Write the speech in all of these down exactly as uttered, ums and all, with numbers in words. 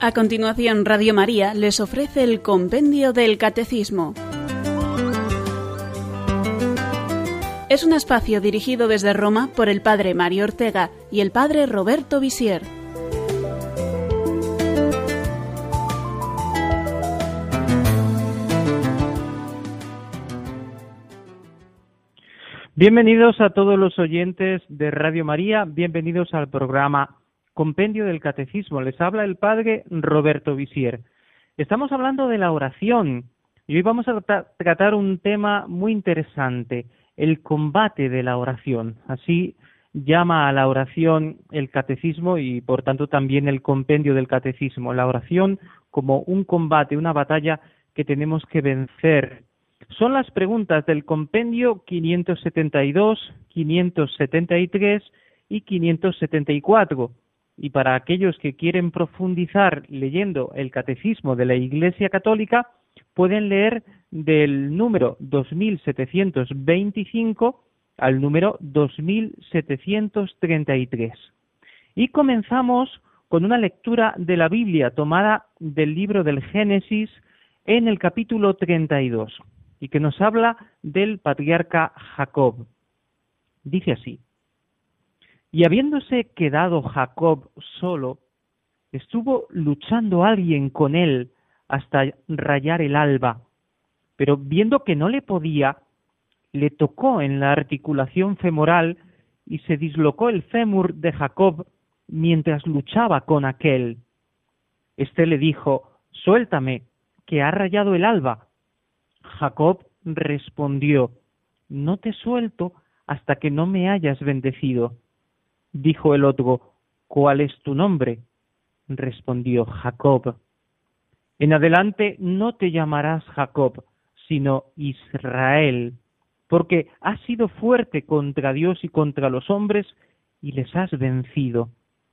A continuación, Radio María les ofrece el Compendio del Catecismo. Es un espacio dirigido desde Roma por el Padre Mario Ortega y el Padre Roberto Visier. Bienvenidos a todos los oyentes de Radio María, bienvenidos al programa Compendio del Catecismo. Les habla el Padre Roberto Visier. Estamos hablando de la oración y hoy vamos a tra- tratar un tema muy interesante, el combate de la oración. Así llama a la oración el Catecismo y por tanto también el Compendio del Catecismo. La oración como un combate, una batalla que tenemos que vencer. Son las preguntas del Compendio quinientos setenta y dos, quinientos setenta y tres y quinientos setenta y cuatro. Y para aquellos que quieren profundizar leyendo el Catecismo de la Iglesia Católica, pueden leer del número dos mil setecientos veinticinco al número dos mil setecientos treinta y tres. Y comenzamos con una lectura de la Biblia tomada del libro del Génesis en el capítulo treinta y dos, y que nos habla del patriarca Jacob. Dice así: y habiéndose quedado Jacob solo, estuvo luchando alguien con él hasta rayar el alba, pero viendo que no le podía, le tocó en la articulación femoral y se dislocó el fémur de Jacob mientras luchaba con aquel. Este le dijo: suéltame, que ha rayado el alba. Jacob respondió: no te suelto hasta que no me hayas bendecido. Dijo el otro: ¿cuál es tu nombre? Respondió: Jacob. En adelante no te llamarás Jacob, sino Israel, porque has sido fuerte contra Dios y contra los hombres y les has vencido.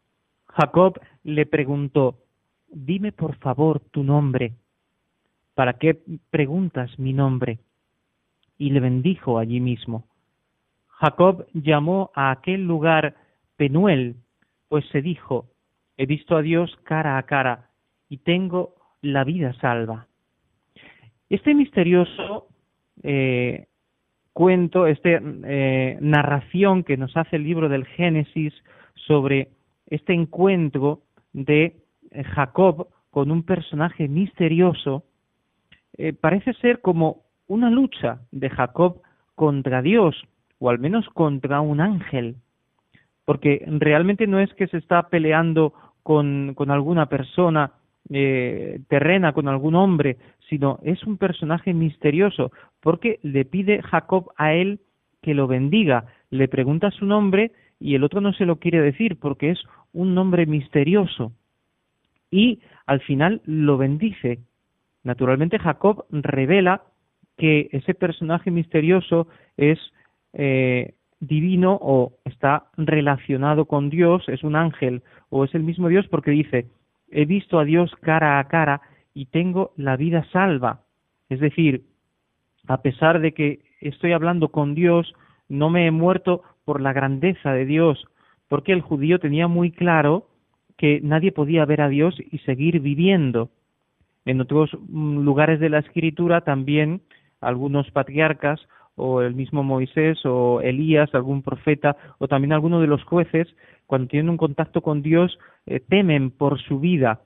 Jacob le preguntó: dime por favor tu nombre. ¿Para qué preguntas mi nombre? Y le bendijo allí mismo. Jacob llamó a aquel lugar Penuel, pues se dijo: he visto a Dios cara a cara y tengo la vida salva. Este misterioso eh, cuento, esta eh, narración que nos hace el libro del Génesis sobre este encuentro de eh, Jacob con un personaje misterioso, eh, parece ser como una lucha de Jacob contra Dios, o al menos contra un ángel, porque realmente no es que se está peleando con, con alguna persona eh, terrena, con algún hombre, sino es un personaje misterioso, porque le pide Jacob a él que lo bendiga, le pregunta su nombre y el otro no se lo quiere decir porque es un nombre misterioso, y al final lo bendice. Naturalmente Jacob revela que ese personaje misterioso es eh, divino o está relacionado con Dios, es un ángel o es el mismo Dios, porque dice: he visto a Dios cara a cara y tengo la vida salva. Es decir, a pesar de que estoy hablando con Dios, no me he muerto por la grandeza de Dios, porque el judío tenía muy claro que nadie podía ver a Dios y seguir viviendo. En otros lugares de la Escritura también algunos patriarcas, o el mismo Moisés, o Elías, algún profeta, o también alguno de los jueces, cuando tienen un contacto con Dios, eh, temen por su vida.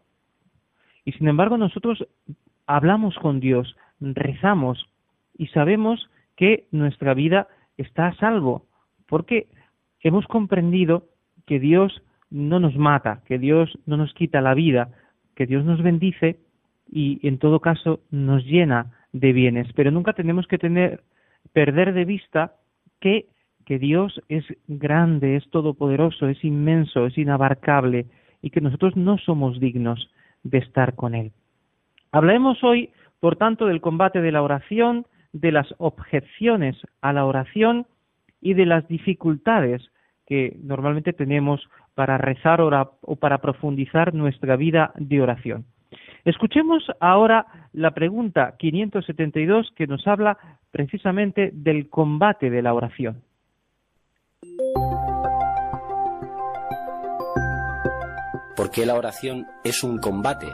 Y sin embargo nosotros hablamos con Dios, rezamos, y sabemos que nuestra vida está a salvo, porque hemos comprendido que Dios no nos mata, que Dios no nos quita la vida, que Dios nos bendice y en todo caso nos llena de bienes. Pero nunca tenemos que tener perder de vista que, que Dios es grande, es todopoderoso, es inmenso, es inabarcable, y que nosotros no somos dignos de estar con Él. Hablaremos hoy, por tanto, del combate de la oración, de las objeciones a la oración y de las dificultades que normalmente tenemos para rezar o para profundizar nuestra vida de oración. Escuchemos ahora la pregunta quinientos setenta y dos, que nos habla precisamente del combate de la oración. ¿Por qué la oración es un combate?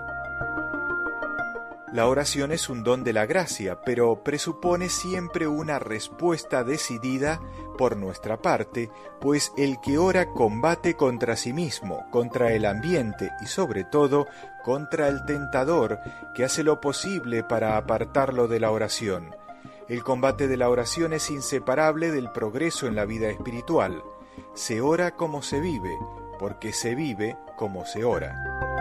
La oración es un don de la gracia, pero presupone siempre una respuesta decidida por nuestra parte, pues el que ora combate contra sí mismo, contra el ambiente y sobre todo contra el tentador que hace lo posible para apartarlo de la oración. El combate de la oración es inseparable del progreso en la vida espiritual. Se ora como se vive, porque se vive como se ora.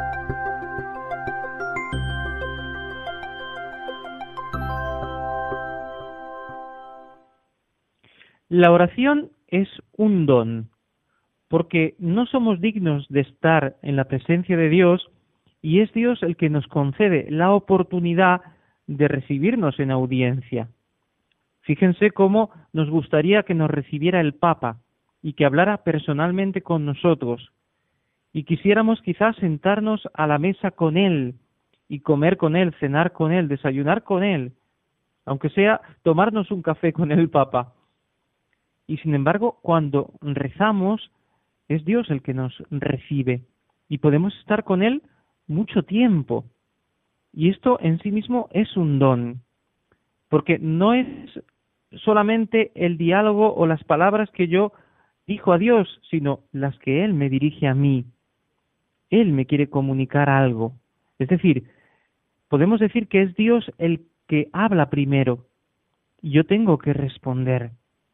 La oración es un don, porque no somos dignos de estar en la presencia de Dios y es Dios el que nos concede la oportunidad de recibirnos en audiencia. Fíjense cómo nos gustaría que nos recibiera el Papa y que hablara personalmente con nosotros y quisiéramos quizás sentarnos a la mesa con Él y comer con Él, cenar con Él, desayunar con Él, aunque sea tomarnos un café con el Papa. Y sin embargo, cuando rezamos, es Dios el que nos recibe y podemos estar con Él mucho tiempo. Y esto en sí mismo es un don, porque no es solamente el diálogo o las palabras que yo digo a Dios, sino las que Él me dirige a mí. Él me quiere comunicar algo. Es decir, podemos decir que es Dios el que habla primero y yo tengo que responder.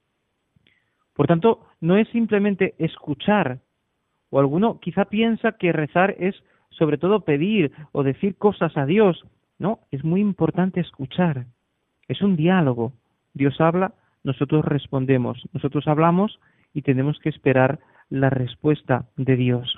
Por tanto, no es simplemente escuchar, o alguno quizá piensa que rezar es sobre todo pedir o decir cosas a Dios. No, es muy importante escuchar. Es un diálogo. Dios habla, nosotros respondemos. Nosotros hablamos y tenemos que esperar la respuesta de Dios.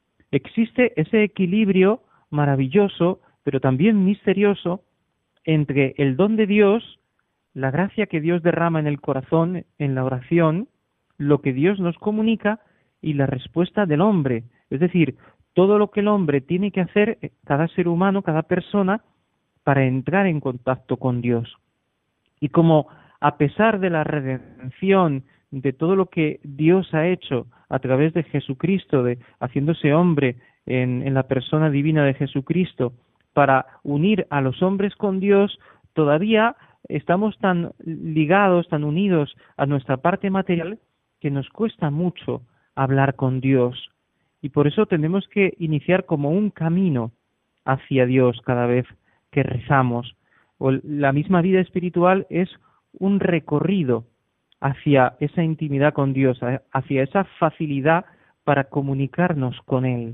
Existe ese equilibrio maravilloso, pero también misterioso, entre el don de Dios, la gracia que Dios derrama en el corazón, en la oración, lo que Dios nos comunica y la respuesta del hombre. Es decir, todo lo que el hombre tiene que hacer, cada ser humano, cada persona, para entrar en contacto con Dios. Y como a pesar de la redención, de todo lo que Dios ha hecho a través de Jesucristo, de haciéndose hombre en, en la persona divina de Jesucristo, para unir a los hombres con Dios, todavía estamos tan ligados, tan unidos a nuestra parte material, que nos cuesta mucho hablar con Dios. Y por eso tenemos que iniciar como un camino hacia Dios cada vez que rezamos. O la misma vida espiritual es un recorrido hacia esa intimidad con Dios, hacia esa facilidad para comunicarnos con Él.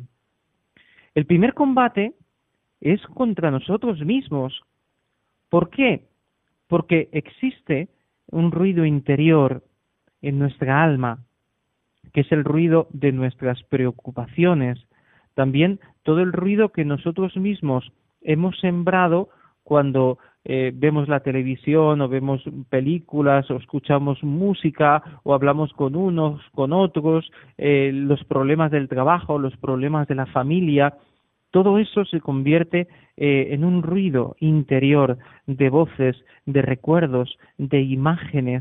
El primer combate es contra nosotros mismos. ¿Por qué? Porque existe un ruido interior en nuestra alma, que es el ruido de nuestras preocupaciones, también todo el ruido que nosotros mismos hemos sembrado cuando eh, vemos la televisión o vemos películas o escuchamos música o hablamos con unos, con otros, eh, los problemas del trabajo, los problemas de la familia, todo eso se convierte eh, en un ruido interior de voces, de recuerdos, de imágenes.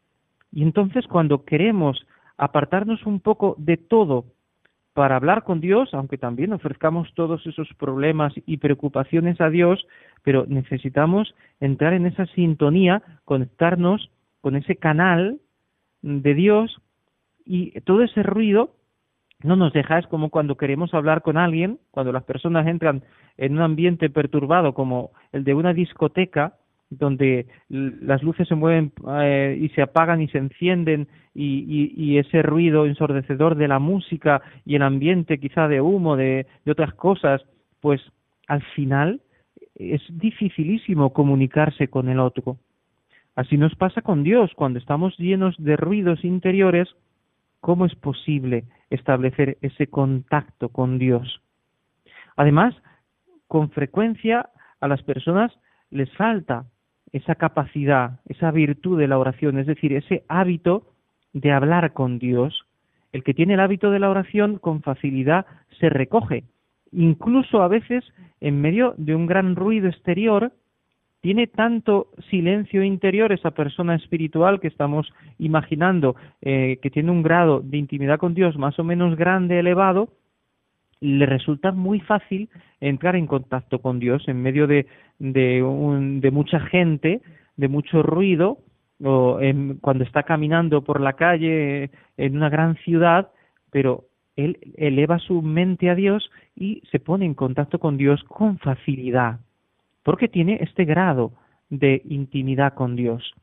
Y entonces cuando queremos apartarnos un poco de todo para hablar con Dios, aunque también ofrezcamos todos esos problemas y preocupaciones a Dios, pero necesitamos entrar en esa sintonía, conectarnos con ese canal de Dios y todo ese ruido no nos deja. Es como cuando queremos hablar con alguien, cuando las personas entran en un ambiente perturbado como el de una discoteca, donde las luces se mueven eh, y se apagan y se encienden y, y, y ese ruido ensordecedor de la música y el ambiente quizá de humo, de, de otras cosas, pues al final es dificilísimo comunicarse con el otro. Así nos pasa con Dios, cuando estamos llenos de ruidos interiores, ¿cómo es posible establecer ese contacto con Dios? Además, con frecuencia a las personas les falta esa capacidad, esa virtud de la oración, es decir, ese hábito de hablar con Dios. El que tiene el hábito de la oración con facilidad se recoge. Incluso a veces, en medio de un gran ruido exterior, tiene tanto silencio interior esa persona espiritual que estamos imaginando, eh, que tiene un grado de intimidad con Dios más o menos grande, elevado, le resulta muy fácil entrar en contacto con Dios en medio de, de, un, de mucha gente, de mucho ruido, o en, cuando está caminando por la calle en una gran ciudad, pero él eleva su mente a Dios y se pone en contacto con Dios con facilidad, porque tiene este grado de intimidad con Dios.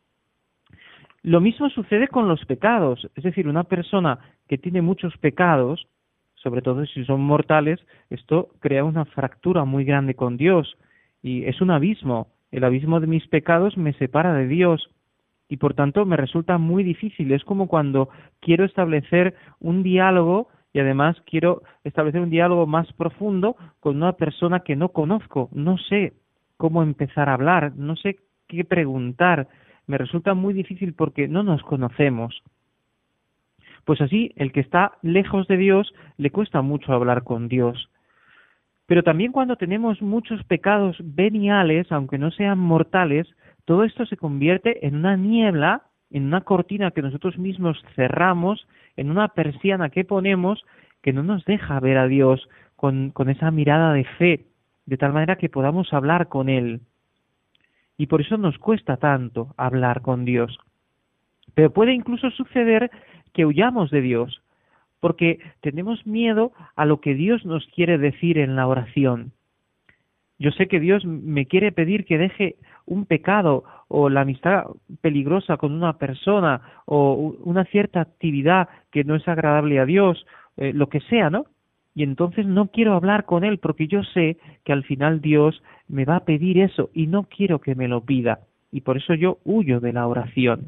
Lo mismo sucede con los pecados, es decir, una persona que tiene muchos pecados, sobre todo si son mortales, esto crea una fractura muy grande con Dios y es un abismo. El abismo de mis pecados me separa de Dios y por tanto me resulta muy difícil. Es como cuando quiero establecer un diálogo y además quiero establecer un diálogo más profundo con una persona que no conozco. No sé cómo empezar a hablar, no sé qué preguntar. Me resulta muy difícil porque no nos conocemos. Pues así, el que está lejos de Dios le cuesta mucho hablar con Dios. Pero también cuando tenemos muchos pecados veniales, aunque no sean mortales, todo esto se convierte en una niebla, en una cortina que nosotros mismos cerramos, en una persiana que ponemos que no nos deja ver a Dios con, con esa mirada de fe, de tal manera que podamos hablar con Él. Y por eso nos cuesta tanto hablar con Dios. Pero puede incluso suceder que huyamos de Dios, porque tenemos miedo a lo que Dios nos quiere decir en la oración. Yo sé que Dios me quiere pedir que deje un pecado o la amistad peligrosa con una persona o una cierta actividad que no es agradable a Dios, eh, lo que sea, ¿no? Y entonces no quiero hablar con Él porque yo sé que al final Dios me va a pedir eso y no quiero que me lo pida. Y por eso yo huyo de la oración.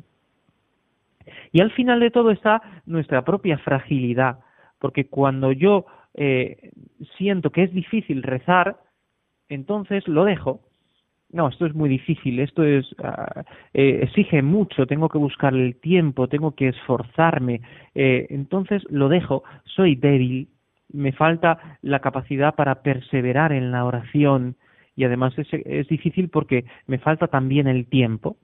Y al final de todo está nuestra propia fragilidad, porque cuando yo eh, siento que es difícil rezar, entonces lo dejo. No, esto es muy difícil, esto es uh, eh, exige mucho, tengo que buscar el tiempo, tengo que esforzarme, eh, entonces lo dejo, soy débil, me falta la capacidad para perseverar en la oración y además es, es difícil porque me falta también el tiempo.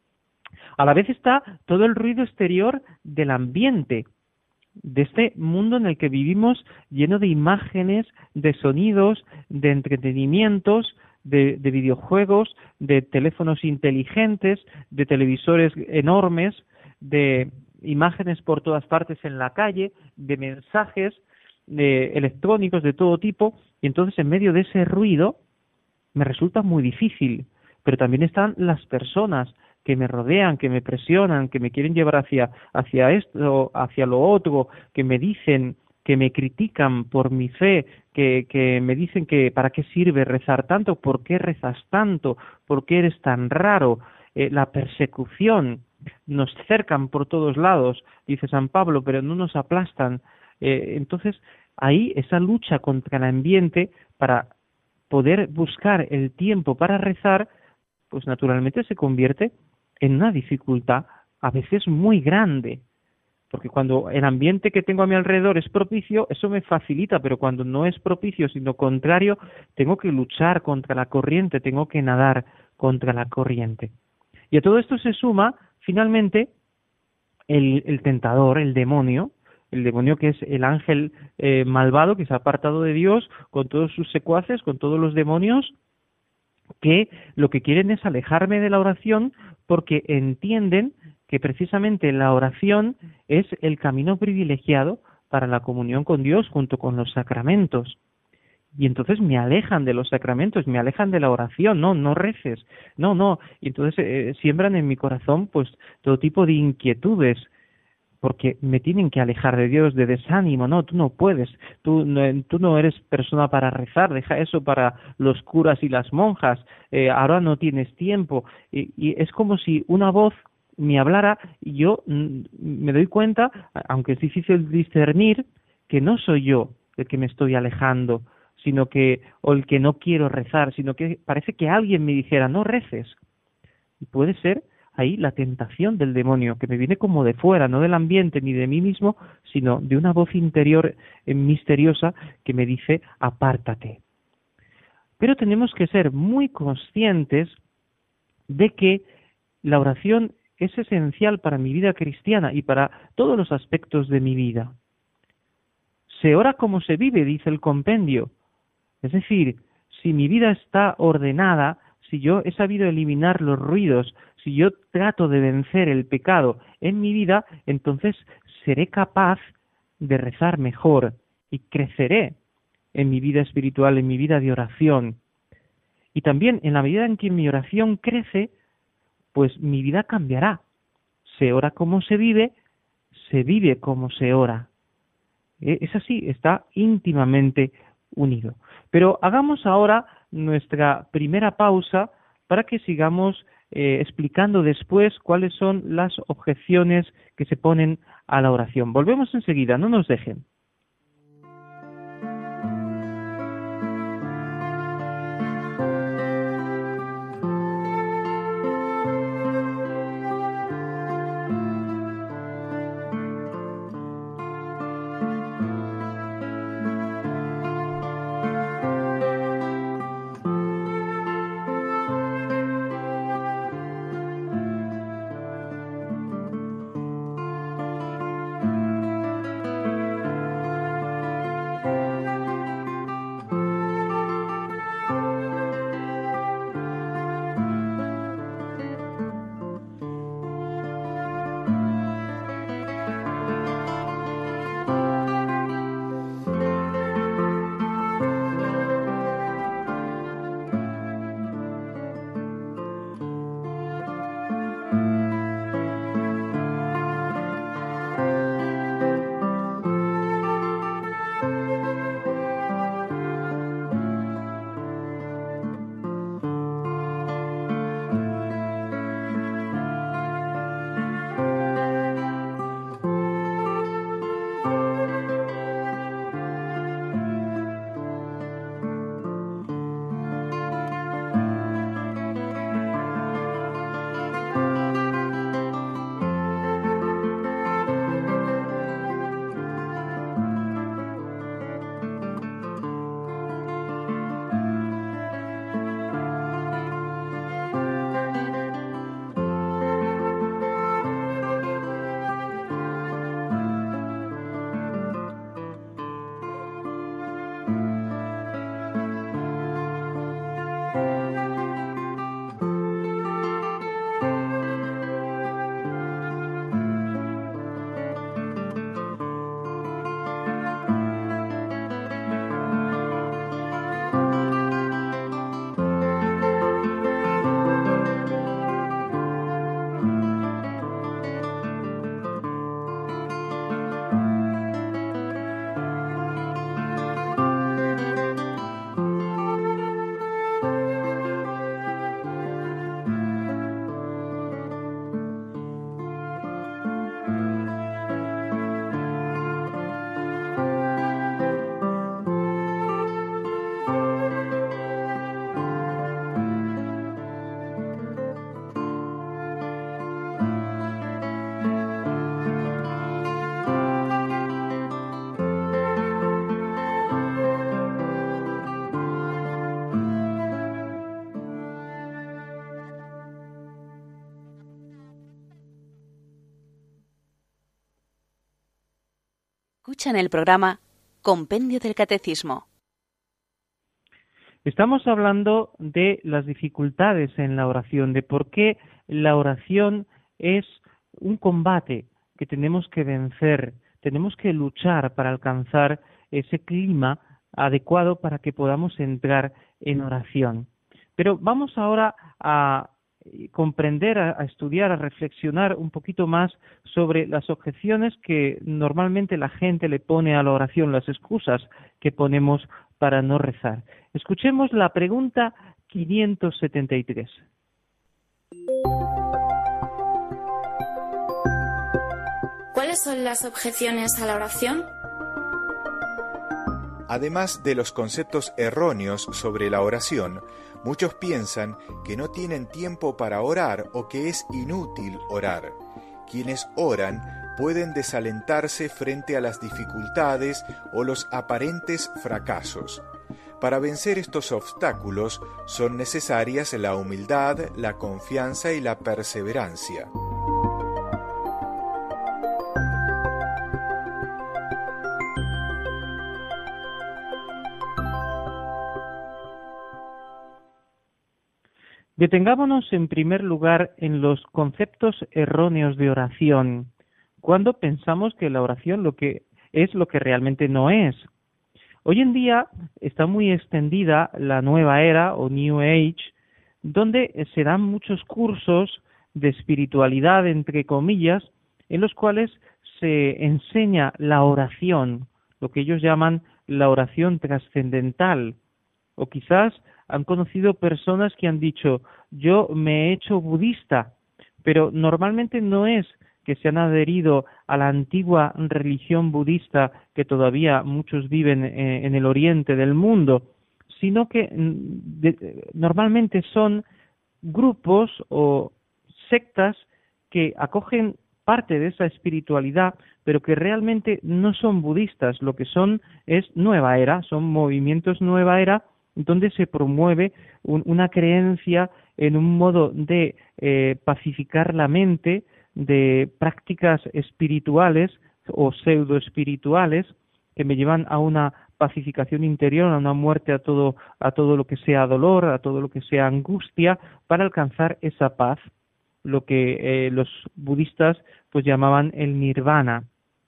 A la vez está todo el ruido exterior del ambiente, de este mundo en el que vivimos lleno de imágenes, de sonidos, de entretenimientos, de, de videojuegos, de teléfonos inteligentes, de televisores enormes, de imágenes por todas partes en la calle, de mensajes de electrónicos de todo tipo, y entonces en medio de ese ruido me resulta muy difícil. Pero también están las personas que me rodean, que me presionan, que me quieren llevar hacia, hacia esto, hacia lo otro, que me dicen, que me critican por mi fe, que, que me dicen que para qué sirve rezar tanto, por qué rezas tanto, por qué eres tan raro, eh, la persecución, nos cercan por todos lados, dice San Pablo, pero no nos aplastan. Eh, entonces, ahí esa lucha contra el ambiente para poder buscar el tiempo para rezar, pues naturalmente se convierte en una dificultad a veces muy grande, porque cuando el ambiente que tengo a mi alrededor es propicio, eso me facilita, pero cuando no es propicio, sino contrario, tengo que luchar contra la corriente, tengo que nadar contra la corriente. Y a todo esto se suma, finalmente, el, el tentador, el demonio, el demonio que es el ángel eh, malvado que se ha apartado de Dios con todos sus secuaces, con todos los demonios, que lo que quieren es alejarme de la oración porque entienden que precisamente la oración es el camino privilegiado para la comunión con Dios junto con los sacramentos. Y entonces me alejan de los sacramentos, me alejan de la oración, no, no reces, no, no. Y entonces eh, siembran en mi corazón pues todo tipo de inquietudes, porque me tienen que alejar de Dios, de desánimo, no, tú no puedes, tú no, tú no eres persona para rezar, deja eso para los curas y las monjas, eh, ahora no tienes tiempo, y, y es como si una voz me hablara y yo mm, me doy cuenta, aunque es difícil discernir, que no soy yo el que me estoy alejando, sino que, o el que no quiero rezar, sino que parece que alguien me dijera, no reces, y puede ser ahí la tentación del demonio, que me viene como de fuera, no del ambiente ni de mí mismo, sino de una voz interior eh, misteriosa que me dice, apártate. Pero tenemos que ser muy conscientes de que la oración es esencial para mi vida cristiana y para todos los aspectos de mi vida. Se ora como se vive, dice el compendio. Es decir, si mi vida está ordenada, si yo he sabido eliminar los ruidos, si yo trato de vencer el pecado en mi vida, entonces seré capaz de rezar mejor y creceré en mi vida espiritual, en mi vida de oración. Y también en la medida en que mi oración crece, pues mi vida cambiará. Se ora como se vive, se vive como se ora. Es así, está íntimamente unido. Pero hagamos ahora nuestra primera pausa para que sigamos eh, explicando después cuáles son las objeciones que se ponen a la oración. Volvemos enseguida, no nos dejen. Escuchan el programa Compendio del Catecismo. Estamos hablando de las dificultades en la oración, de por qué la oración es un combate que tenemos que vencer, tenemos que luchar para alcanzar ese clima adecuado para que podamos entrar en oración. Pero vamos ahora a comprender, a, a estudiar, a reflexionar un poquito más sobre las objeciones que normalmente la gente le pone a la oración, las excusas que ponemos para no rezar. Escuchemos la pregunta quinientos setenta y tres. ¿Cuáles son las objeciones a la oración? Además de los conceptos erróneos sobre la oración, muchos piensan que no tienen tiempo para orar o que es inútil orar. Quienes oran pueden desalentarse frente a las dificultades o los aparentes fracasos. Para vencer estos obstáculos son necesarias la humildad, la confianza y la perseverancia. Detengámonos en primer lugar en los conceptos erróneos de oración, cuando pensamos que la oración lo que es lo que realmente no es. Hoy en día está muy extendida la nueva era o New Age, donde se dan muchos cursos de espiritualidad, entre comillas, en los cuales se enseña la oración, lo que ellos llaman la oración trascendental. O quizás han conocido personas que han dicho, yo me he hecho budista, pero normalmente no es que se han adherido a la antigua religión budista que todavía muchos viven eh, en el oriente del mundo, sino que de, normalmente son grupos o sectas que acogen parte de esa espiritualidad, pero que realmente no son budistas, lo que son es nueva era, son movimientos nueva era, donde se promueve un, una creencia en un modo de eh, pacificar la mente, de prácticas espirituales o pseudo espirituales que me llevan a una pacificación interior, a una muerte a todo, a todo lo que sea dolor, a todo lo que sea angustia, para alcanzar esa paz, lo que eh, los budistas pues llamaban el nirvana,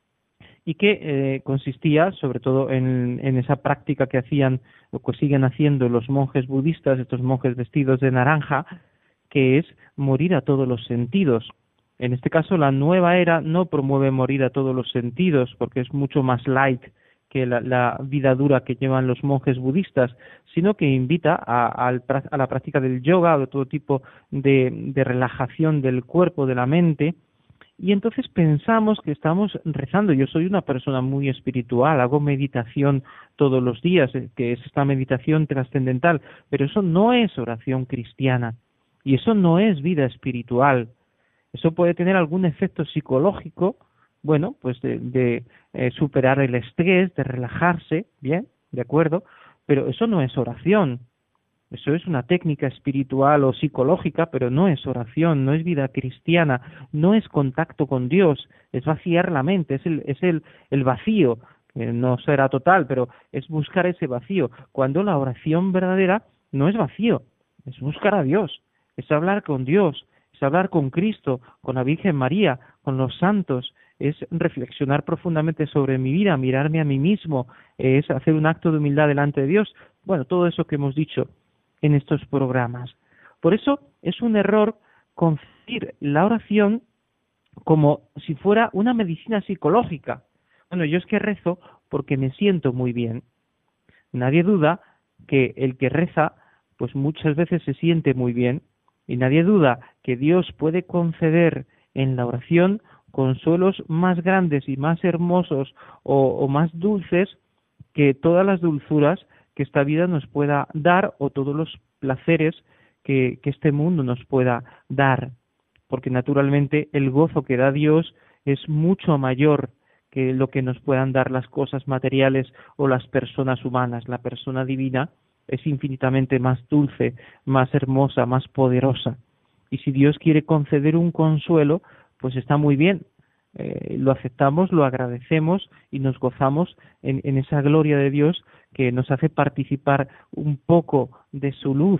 y que eh, consistía sobre todo en, en esa práctica que hacían o que siguen haciendo los monjes budistas, estos monjes vestidos de naranja, que es morir a todos los sentidos. En este caso, la nueva era no promueve morir a todos los sentidos, porque es mucho más light que la, la vida dura que llevan los monjes budistas, sino que invita a, a, a la práctica del yoga o de todo tipo de, de relajación del cuerpo, de la mente, y entonces pensamos que estamos rezando. Yo soy una persona muy espiritual, hago meditación todos los días, que es esta meditación trascendental, pero eso no es oración cristiana, y eso no es vida espiritual. Eso puede tener algún efecto psicológico, bueno, pues de, de eh, superar el estrés, de relajarse, bien, de acuerdo, pero eso no es oración. Eso es una técnica espiritual o psicológica, pero no es oración, no es vida cristiana, no es contacto con Dios, es vaciar la mente, es el, es el, el vacío, que no será total, pero es buscar ese vacío, cuando la oración verdadera no es vacío, es buscar a Dios, es hablar con Dios, es hablar con Cristo, con la Virgen María, con los santos, es reflexionar profundamente sobre mi vida, mirarme a mí mismo, es hacer un acto de humildad delante de Dios. Bueno, todo eso que hemos dicho en estos programas. Por eso es un error concebir la oración como si fuera una medicina psicológica. Bueno, yo es que rezo porque me siento muy bien. Nadie duda que el que reza, pues muchas veces se siente muy bien, y nadie duda que Dios puede conceder en la oración consuelos más grandes y más hermosos o, o más dulces que todas las dulzuras que esta vida nos pueda dar o todos los placeres que, que este mundo nos pueda dar. Porque naturalmente el gozo que da Dios es mucho mayor que lo que nos puedan dar las cosas materiales o las personas humanas. La persona divina es infinitamente más dulce, más hermosa, más poderosa. Y si Dios quiere conceder un consuelo, pues está muy bien. Eh, lo aceptamos, lo agradecemos y nos gozamos en, en esa gloria de Dios que nos hace participar un poco de su luz.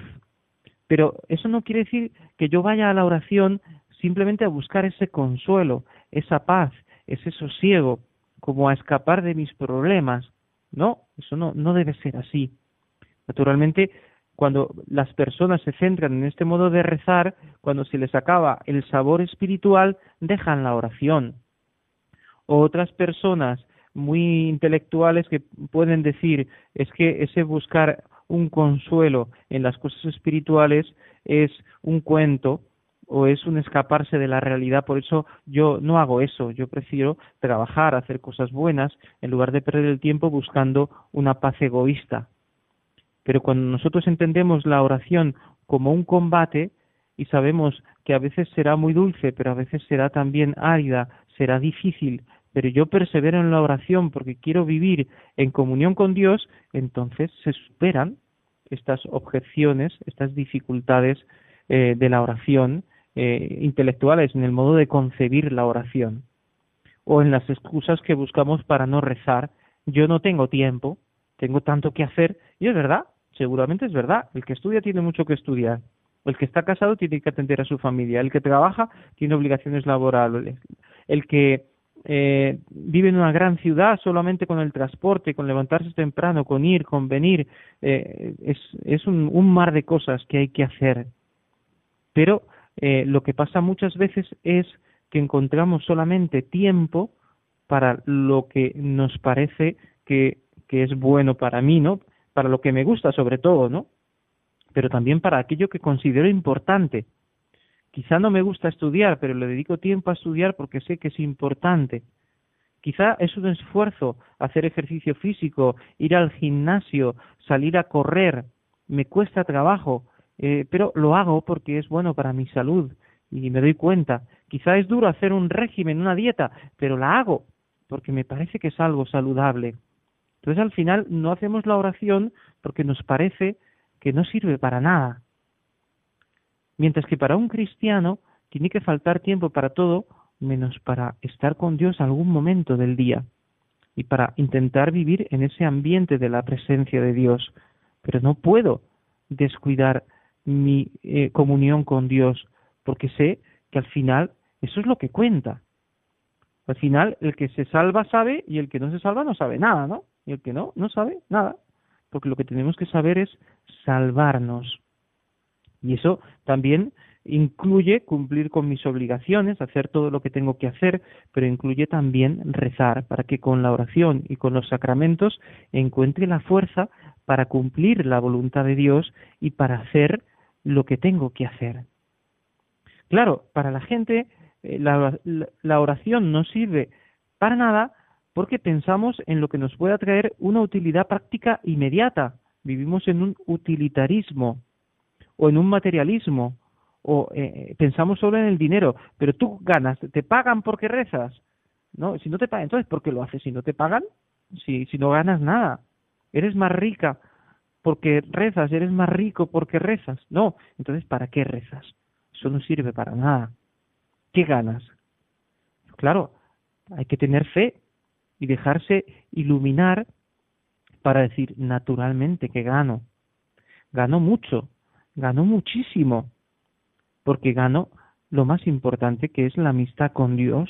Pero eso no quiere decir que yo vaya a la oración simplemente a buscar ese consuelo, esa paz, ese sosiego, como a escapar de mis problemas. No, eso no, no debe ser así. Naturalmente, cuando las personas se centran en este modo de rezar, cuando se les acaba el sabor espiritual, dejan la oración. O otras personas muy intelectuales que pueden decir, es que ese buscar un consuelo en las cosas espirituales es un cuento o es un escaparse de la realidad, por eso yo no hago eso, yo prefiero trabajar, hacer cosas buenas, en lugar de perder el tiempo buscando una paz egoísta. Pero cuando nosotros entendemos la oración como un combate y sabemos que a veces será muy dulce, pero a veces será también árida, será difícil, pero yo persevero en la oración porque quiero vivir en comunión con Dios, entonces se superan estas objeciones, estas dificultades eh, de la oración eh, intelectuales en el modo de concebir la oración o en las excusas que buscamos para no rezar. Yo no tengo tiempo, tengo tanto que hacer, y es verdad, seguramente es verdad, el que estudia tiene mucho que estudiar, El que está casado tiene que atender a su familia, el que trabaja tiene obligaciones laborales, el que eh, vive en una gran ciudad solamente con el transporte, con levantarse temprano, con ir, con venir, eh, es, es un, un mar de cosas que hay que hacer. Pero eh, lo que pasa muchas veces es que encontramos solamente tiempo para lo que nos parece que, que es bueno para mí, ¿no? Para lo que me gusta sobre todo, ¿no? Pero también para aquello que considero importante. Quizá no me gusta estudiar, pero le dedico tiempo a estudiar porque sé que es importante. Quizá es un esfuerzo hacer ejercicio físico, ir al gimnasio, salir a correr. Me cuesta trabajo, eh, pero lo hago porque es bueno para mi salud y me doy cuenta. Quizá es duro hacer un régimen, una dieta, pero la hago porque me parece que es algo saludable. Entonces al final no hacemos la oración porque nos parece que no sirve para nada. Mientras que para un cristiano tiene que faltar tiempo para todo, menos para estar con Dios algún momento del día y para intentar vivir en ese ambiente de la presencia de Dios. Pero no puedo descuidar mi eh, comunión con Dios, porque sé que al final eso es lo que cuenta. Al final el que se salva sabe y el que no se salva no sabe nada, ¿no? Y el que no, no sabe nada, porque lo que tenemos que saber es salvarnos. Y eso también incluye cumplir con mis obligaciones, hacer todo lo que tengo que hacer, pero incluye también rezar para que con la oración y con los sacramentos encuentre la fuerza para cumplir la voluntad de Dios y para hacer lo que tengo que hacer. Claro, para la gente eh, la, la oración no sirve para nada porque pensamos en lo que nos pueda traer una utilidad práctica inmediata. Vivimos en un utilitarismo o en un materialismo, o eh, pensamos solo en el dinero, pero tú ganas, te pagan porque rezas, ¿no? Si no te pagan, entonces ¿por qué lo haces? Si no te pagan, si, si no ganas nada, eres más rica porque rezas, eres más rico porque rezas, no, entonces ¿para qué rezas? Eso no sirve para nada. ¿Qué ganas? Claro, hay que tener fe y dejarse iluminar para decir, naturalmente que gano, gano mucho, gano muchísimo, porque gano lo más importante que es la amistad con Dios,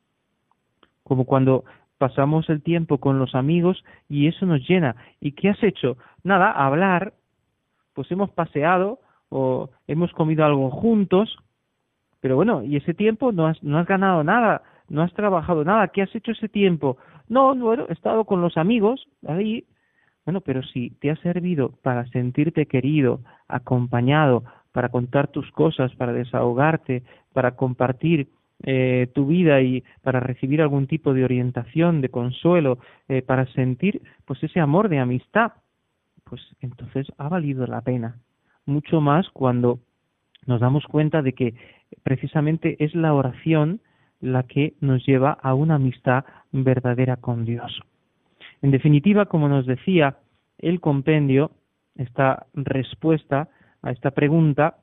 como cuando pasamos el tiempo con los amigos y eso nos llena. ¿Y qué has hecho? Nada, hablar, pues hemos paseado o hemos comido algo juntos, pero bueno, y ese tiempo no has, no has ganado nada, no has trabajado nada, ¿qué has hecho ese tiempo? No, bueno, he estado con los amigos, ahí. Bueno, pero si te ha servido para sentirte querido, acompañado, para contar tus cosas, para desahogarte, para compartir eh, tu vida y para recibir algún tipo de orientación, de consuelo, eh, para sentir pues ese amor de amistad, pues entonces ha valido la pena. Mucho más cuando nos damos cuenta de que precisamente es la oración la que nos lleva a una amistad verdadera con Dios. En definitiva, como nos decía el compendio, esta respuesta a esta pregunta,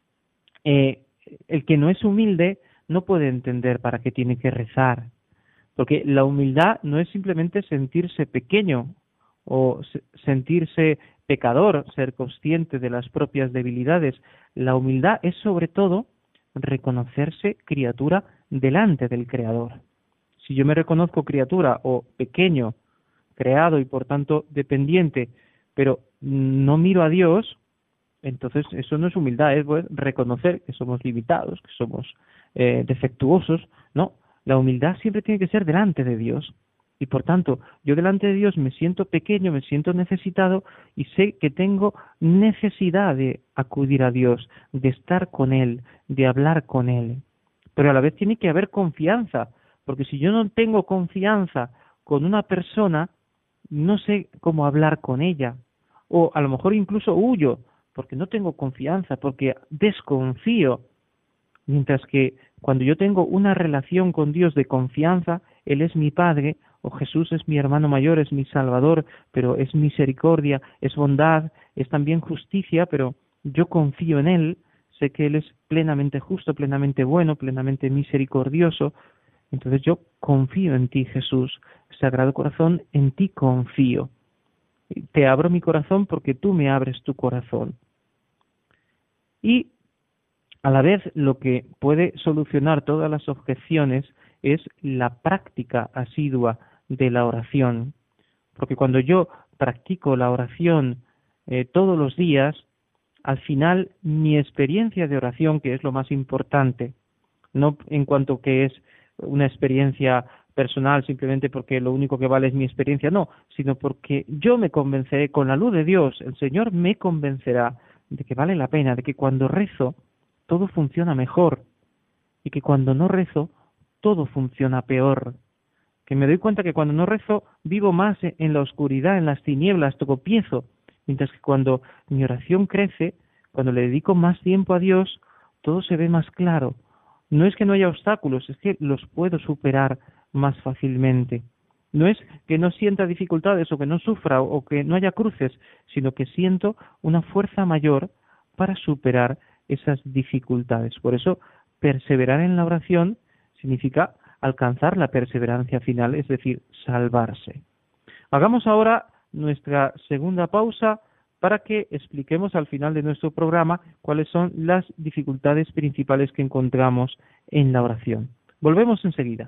eh, el que no es humilde no puede entender para qué tiene que rezar, porque la humildad no es simplemente sentirse pequeño o sentirse pecador, ser consciente de las propias debilidades. La humildad es sobre todo reconocerse criatura delante del Creador. Si yo me reconozco criatura o pequeño, creado y por tanto dependiente, pero no miro a Dios, entonces eso no es humildad, es pues, reconocer que somos limitados, que somos eh, defectuosos. No, la humildad siempre tiene que ser delante de Dios. Y por tanto, yo delante de Dios me siento pequeño, me siento necesitado y sé que tengo necesidad de acudir a Dios, de estar con Él, de hablar con Él. Pero a la vez tiene que haber confianza, porque si yo no tengo confianza con una persona, no sé cómo hablar con ella. O a lo mejor incluso huyo, porque no tengo confianza, porque desconfío. Mientras que cuando yo tengo una relación con Dios de confianza, Él es mi Padre, o Jesús es mi hermano mayor, es mi Salvador, pero es misericordia, es bondad, es también justicia, pero yo confío en Él, sé que Él es plenamente justo, plenamente bueno, plenamente misericordioso. Entonces yo confío en ti, Jesús, Sagrado Corazón, en ti confío. Te abro mi corazón porque tú me abres tu corazón. Y A la vez, lo que puede solucionar todas las objeciones es la práctica asidua de la oración. Porque cuando yo practico la oración eh, todos los días, al final mi experiencia de oración, que es lo más importante, no en cuanto que es una experiencia personal simplemente porque lo único que vale es mi experiencia, no, sino porque yo me convenceré con la luz de Dios, el Señor me convencerá de que vale la pena, de que cuando rezo todo funciona mejor y que cuando no rezo todo funciona peor. Que me doy cuenta que cuando no rezo vivo más en la oscuridad, en las tinieblas, tropiezo, mientras que cuando mi oración crece, cuando le dedico más tiempo a Dios, todo se ve más claro. No es que no haya obstáculos, es que los puedo superar más fácilmente. No es que no sienta dificultades o que no sufra o que no haya cruces, sino que siento una fuerza mayor para superar esas dificultades. Por eso, perseverar en la oración significa alcanzar la perseverancia final, es decir, salvarse. Hagamos ahora nuestra segunda pausa para que expliquemos al final de nuestro programa cuáles son las dificultades principales que encontramos en la oración. Volvemos enseguida.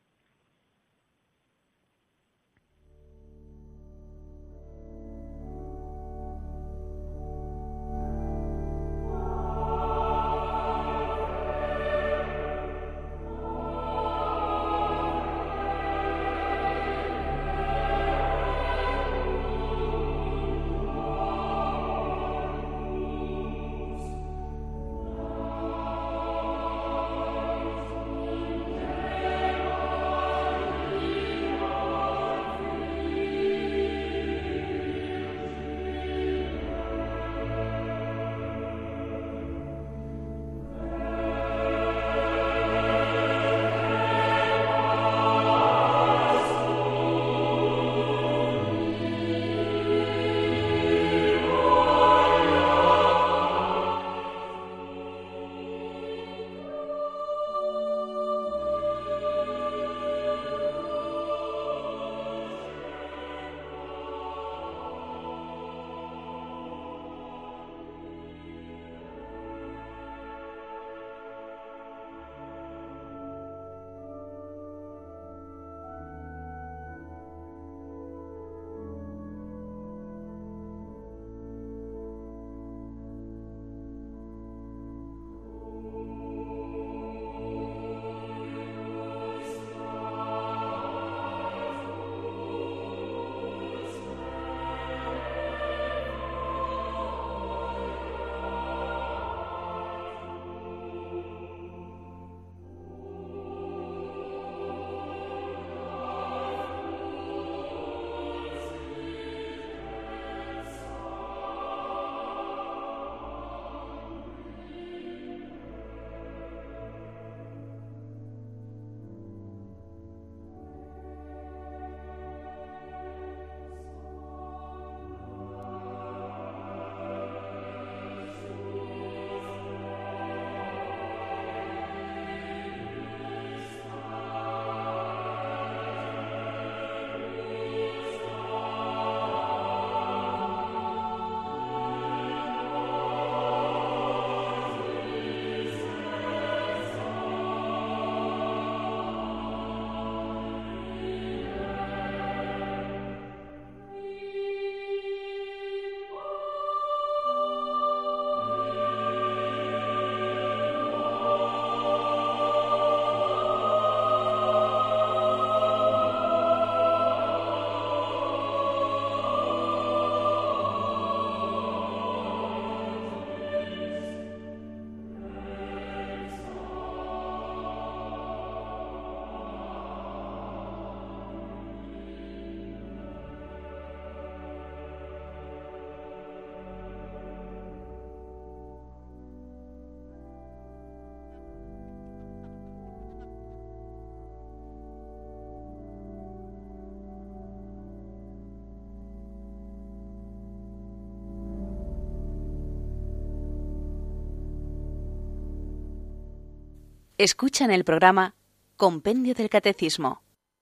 Escuchan el programa Compendio del Catecismo.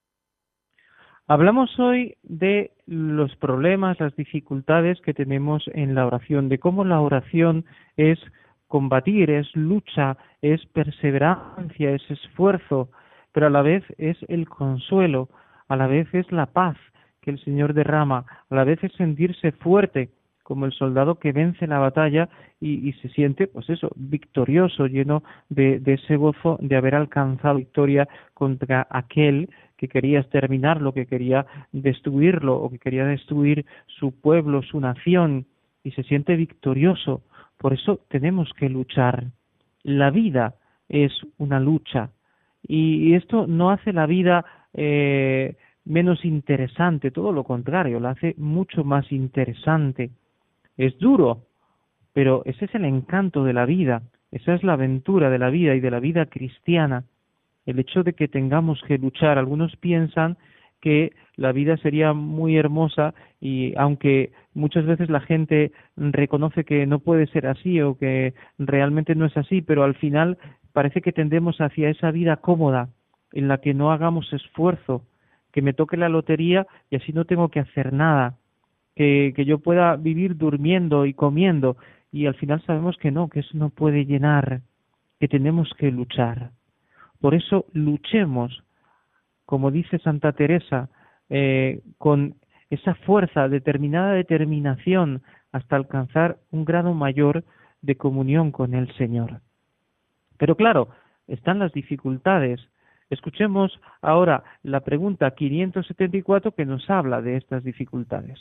Hablamos hoy de los problemas, las dificultades que tenemos en la oración, de cómo la oración es combatir, es lucha, es perseverancia, es esfuerzo, pero a la vez es el consuelo, a la vez es la paz que el Señor derrama, a la vez es sentirse fuerte, como el soldado que vence la batalla y, y se siente, pues eso, victorioso, lleno de, de ese gozo de haber alcanzado victoria contra aquel que quería exterminarlo, que quería destruirlo o que quería destruir su pueblo, su nación, y se siente victorioso. Por eso tenemos que luchar. La vida es una lucha y esto no hace la vida eh, menos interesante, todo lo contrario, la hace mucho más interesante. Es duro, pero ese es el encanto de la vida, esa es la aventura de la vida y de la vida cristiana. El hecho de que tengamos que luchar, algunos piensan que la vida sería muy hermosa y aunque muchas veces la gente reconoce que no puede ser así o que realmente no es así, pero al final parece que tendemos hacia esa vida cómoda en la que no hagamos esfuerzo, que me toque la lotería y así no tengo que hacer nada, que, que yo pueda vivir durmiendo y comiendo, y al final sabemos que no, que eso no puede llenar, que tenemos que luchar. Por eso luchemos, como dice Santa Teresa, eh, con esa fuerza, determinada determinación, hasta alcanzar un grado mayor de comunión con el Señor. Pero claro, están las dificultades. Escuchemos ahora la pregunta quinientos setenta y cuatro que nos habla de estas dificultades.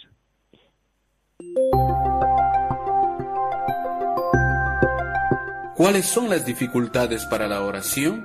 ¿Cuáles son las dificultades para la oración?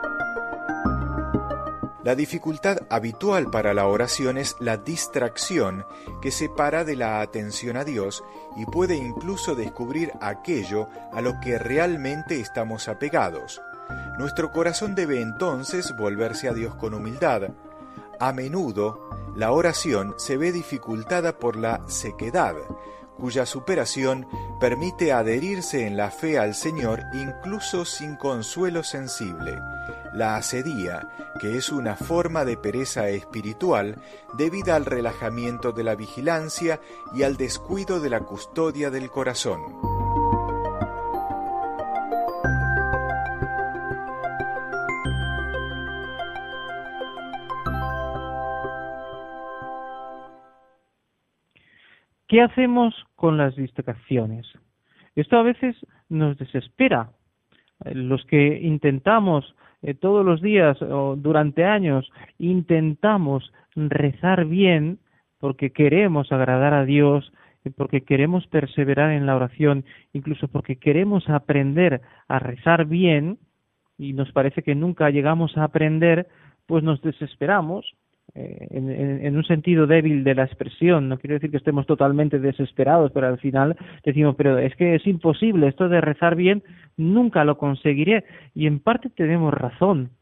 La dificultad habitual para la oración es la distracción que separa de la atención a Dios y puede incluso descubrir aquello a lo que realmente estamos apegados. Nuestro corazón debe entonces volverse a Dios con humildad. A menudo, la oración se ve dificultada por la sequedad, cuya superación permite adherirse en la fe al Señor incluso sin consuelo sensible. La asedía, que es una forma de pereza espiritual debida al relajamiento de la vigilancia y al descuido de la custodia del corazón. ¿Qué hacemos con las distracciones? Esto a veces nos desespera. Los que intentamos eh, todos los días o durante años, intentamos rezar bien porque queremos agradar a Dios, porque queremos perseverar en la oración, incluso porque queremos aprender a rezar bien y nos parece que nunca llegamos a aprender, pues nos desesperamos. Eh, en, en, en un sentido débil de la expresión, no quiero decir que estemos totalmente desesperados, pero al final decimos, pero es que es imposible, esto de rezar bien, nunca lo conseguiré, y en parte tenemos razón,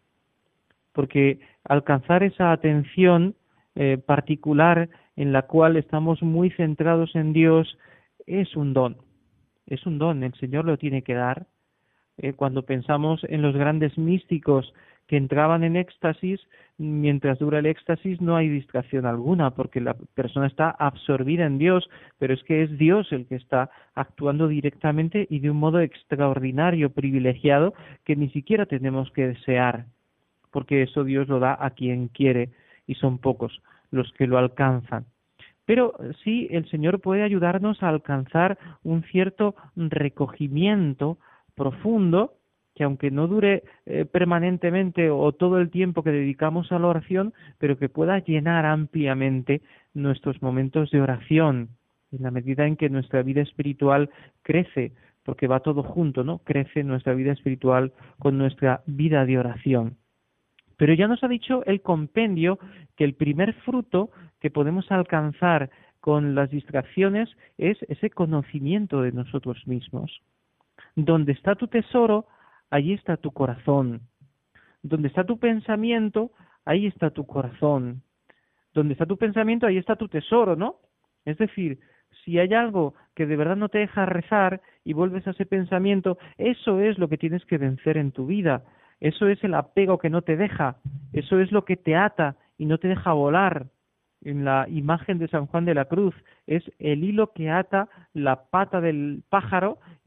porque alcanzar esa atención eh, particular en la cual estamos muy centrados en Dios es un don, es un don, el Señor lo tiene que dar. Eh, cuando pensamos en los grandes místicos que entraban en éxtasis, mientras dura el éxtasis no hay distracción alguna, porque la persona está absorbida en Dios, pero es que es Dios el que está actuando directamente y de un modo extraordinario, privilegiado, que ni siquiera tenemos que desear, porque eso Dios lo da a quien quiere, y son pocos los que lo alcanzan. Pero sí, el Señor puede ayudarnos a alcanzar un cierto recogimiento profundo, que aunque no dure eh, permanentemente o todo el tiempo que dedicamos a la oración, pero que pueda llenar ampliamente nuestros momentos de oración, en la medida en que nuestra vida espiritual crece, porque va todo junto, ¿no? Crece nuestra vida espiritual con nuestra vida de oración. Pero ya nos ha dicho el compendio que el primer fruto que podemos alcanzar con las distracciones es ese conocimiento de nosotros mismos. Donde está tu tesoro, allí está tu corazón. Donde está tu pensamiento, ahí está tu corazón. Donde está tu pensamiento, ahí está tu tesoro, ¿no? Es decir, si hay algo que de verdad no te deja rezar y vuelves a ese pensamiento, eso es lo que tienes que vencer en tu vida. Eso es el apego que no te deja. Eso es lo que te ata y no te deja volar. En la imagen de San Juan de la Cruz es el hilo que ata la pata del pájaro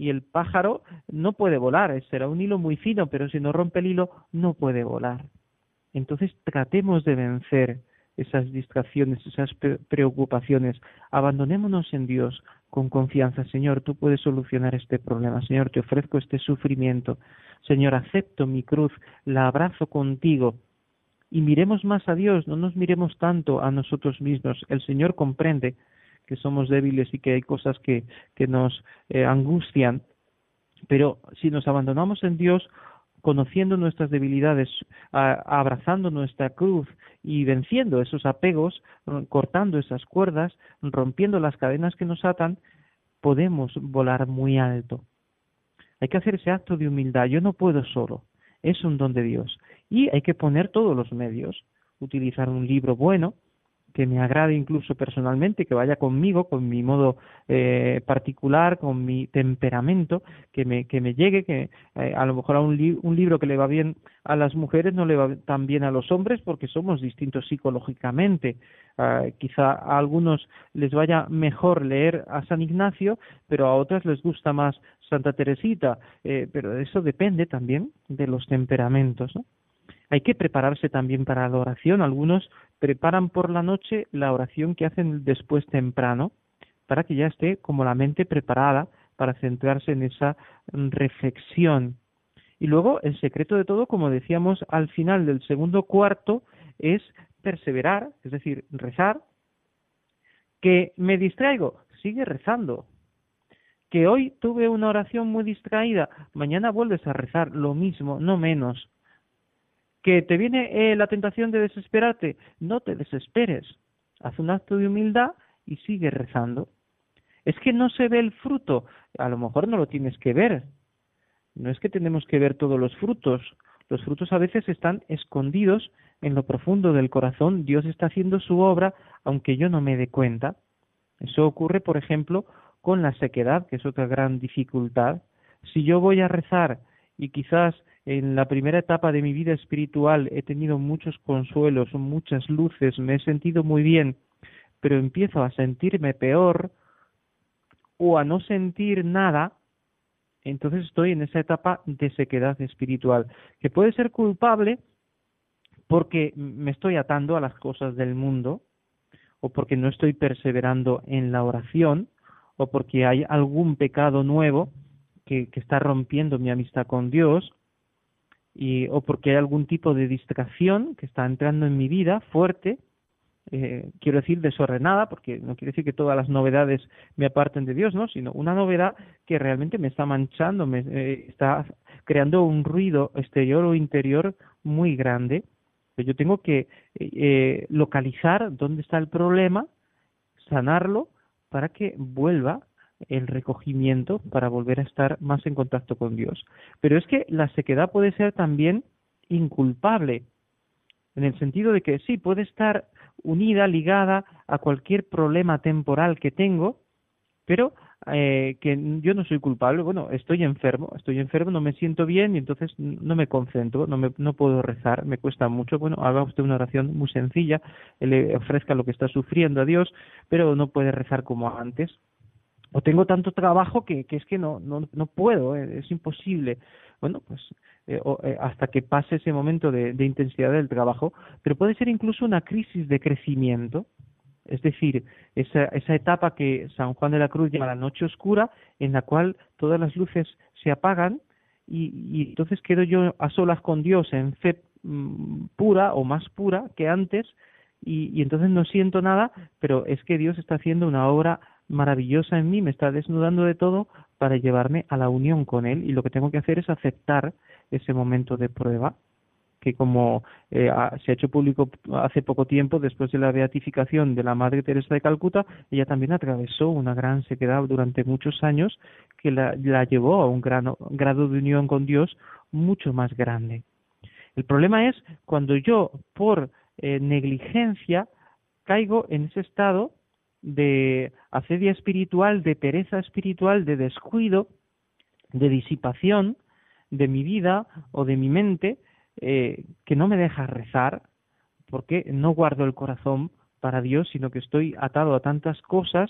y el pájaro no puede volar, será un hilo muy fino, pero si no rompe el hilo no puede volar. Entonces tratemos de vencer esas distracciones, esas preocupaciones, abandonémonos en Dios con confianza. Señor, tú puedes solucionar este problema. Señor, te ofrezco este sufrimiento. Señor, acepto mi cruz, la abrazo contigo. Y miremos más a Dios, no nos miremos tanto a nosotros mismos. El Señor comprende que somos débiles y que hay cosas que, que nos eh, angustian, pero si nos abandonamos en Dios, conociendo nuestras debilidades, a, abrazando nuestra cruz y venciendo esos apegos, cortando esas cuerdas, rompiendo las cadenas que nos atan, podemos volar muy alto. Hay que hacer ese acto de humildad. Yo no puedo solo, es un don de Dios. Y hay que poner todos los medios, utilizar un libro bueno, que me agrade incluso personalmente, que vaya conmigo, con mi modo eh, particular, con mi temperamento, que me que me llegue, que eh, a lo mejor a un, li un libro que le va bien a las mujeres no le va tan bien a los hombres porque somos distintos psicológicamente. Uh, quizá a algunos les vaya mejor leer a San Ignacio, pero a otras les gusta más Santa Teresita, eh, pero eso depende también de los temperamentos, ¿no? Hay que prepararse también para la oración. Algunos preparan por la noche la oración que hacen después temprano, para que ya esté como la mente preparada para centrarse en esa reflexión. Y luego el secreto de todo, como decíamos al final del segundo cuarto, es perseverar, es decir, rezar. Que me distraigo, sigue rezando. Que hoy tuve una oración muy distraída, mañana vuelves a rezar lo mismo, no menos. Que te viene eh, la tentación de desesperarte, no te desesperes, haz un acto de humildad y sigue rezando. Es que no se ve el fruto, a lo mejor no lo tienes que ver, no es que tenemos que ver todos los frutos, los frutos a veces están escondidos en lo profundo del corazón, Dios está haciendo su obra aunque yo no me dé cuenta. Eso ocurre, por ejemplo, con la sequedad, que es otra gran dificultad. Si yo voy a rezar y quizás en la primera etapa de mi vida espiritual he tenido muchos consuelos, muchas luces, me he sentido muy bien, pero empiezo a sentirme peor o a no sentir nada, entonces estoy en esa etapa de sequedad espiritual, que puede ser culpable porque me estoy atando a las cosas del mundo, o porque no estoy perseverando en la oración, o porque hay algún pecado nuevo que, que está rompiendo mi amistad con Dios, y o porque hay algún tipo de distracción que está entrando en mi vida fuerte, eh, quiero decir desordenada, porque no quiere decir que todas las novedades me aparten de Dios, no, sino una novedad que realmente me está manchando, me eh, está creando un ruido exterior o interior muy grande. Yo tengo que eh, localizar dónde está el problema, sanarlo para que vuelva el recogimiento, para volver a estar más en contacto con Dios. Pero es que la sequedad puede ser también inculpable, en el sentido de que sí, puede estar unida, ligada a cualquier problema temporal que tengo, pero eh, que yo no soy culpable. Bueno, estoy enfermo, estoy enfermo, no me siento bien y entonces no me concentro, no, me, no puedo rezar, me cuesta mucho. Bueno, haga usted una oración muy sencilla, le ofrezca lo que está sufriendo a Dios, pero no puede rezar como antes. O tengo tanto trabajo que, que es que no, no, no puedo, eh, es imposible. Bueno, pues eh, o, eh, hasta que pase ese momento de, de intensidad del trabajo, pero puede ser incluso una crisis de crecimiento, es decir, esa, esa etapa que San Juan de la Cruz llama la noche oscura, en la cual todas las luces se apagan y, y entonces quedo yo a solas con Dios en fe mm, pura o más pura que antes y, y entonces no siento nada, pero es que Dios está haciendo una obra maravillosa en mí, me está desnudando de todo para llevarme a la unión con Él, y lo que tengo que hacer es aceptar ese momento de prueba, que como eh, se ha hecho público hace poco tiempo, después de la beatificación de la Madre Teresa de Calcuta, ella también atravesó una gran sequedad durante muchos años que la, la llevó a un grano, grado de unión con Dios mucho más grande. El problema es cuando yo, por eh, negligencia, caigo en ese estado de acedia espiritual, de pereza espiritual, de descuido, de disipación de mi vida o de mi mente, eh, que no me deja rezar, porque no guardo el corazón para Dios, sino que estoy atado a tantas cosas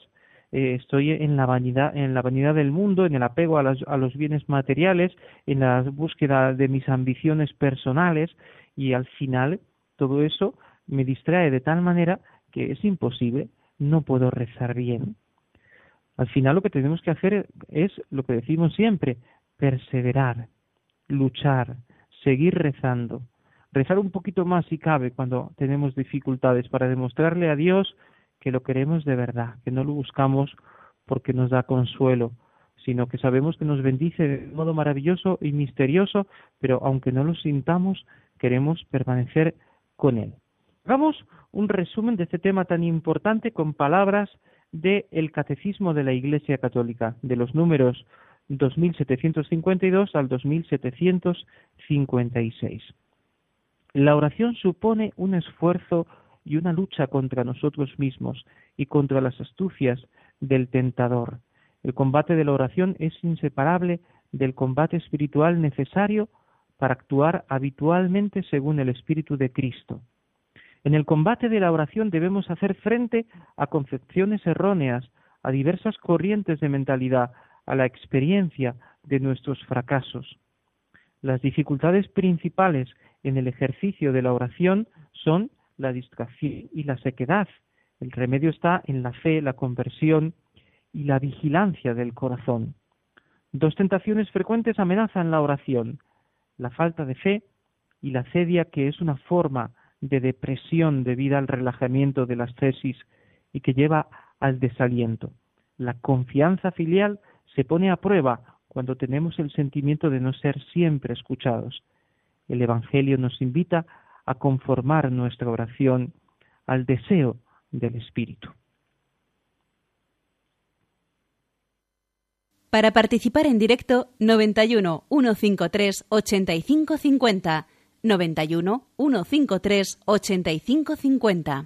eh, estoy en la vanidad, en la vanidad del mundo, en el apego a, las, a los bienes materiales, en la búsqueda de mis ambiciones personales, y al final todo eso me distrae de tal manera que es imposible, no puedo rezar bien. Al final lo que tenemos que hacer es lo que decimos siempre: perseverar, luchar, seguir rezando, rezar un poquito más si cabe cuando tenemos dificultades, para demostrarle a Dios que lo queremos de verdad, que no lo buscamos porque nos da consuelo, sino que sabemos que nos bendice de modo maravilloso y misterioso, pero aunque no lo sintamos, queremos permanecer con Él. Hagamos un resumen de este tema tan importante con palabras del Catecismo de la Iglesia Católica, de los números dos mil setecientos cincuenta y dos al dos mil setecientos cincuenta y seis. La oración supone un esfuerzo y una lucha contra nosotros mismos y contra las astucias del tentador. El combate de la oración es inseparable del combate espiritual necesario para actuar habitualmente según el Espíritu de Cristo. En el combate de la oración debemos hacer frente a concepciones erróneas, a diversas corrientes de mentalidad, a la experiencia de nuestros fracasos. Las dificultades principales en el ejercicio de la oración son la distracción y la sequedad. El remedio está en la fe, la conversión y la vigilancia del corazón. Dos tentaciones frecuentes amenazan la oración: la falta de fe y la acedia, que es una forma de depresión debida al relajamiento de las tesis y que lleva al desaliento. La confianza filial se pone a prueba cuando tenemos el sentimiento de no ser siempre escuchados. El Evangelio nos invita a conformar nuestra oración al deseo del Espíritu. Para participar en directo, noventa y uno, ciento cincuenta y tres, ochenta y cinco cincuenta, noventa y uno, ciento cincuenta y tres, ochenta y cinco cincuenta.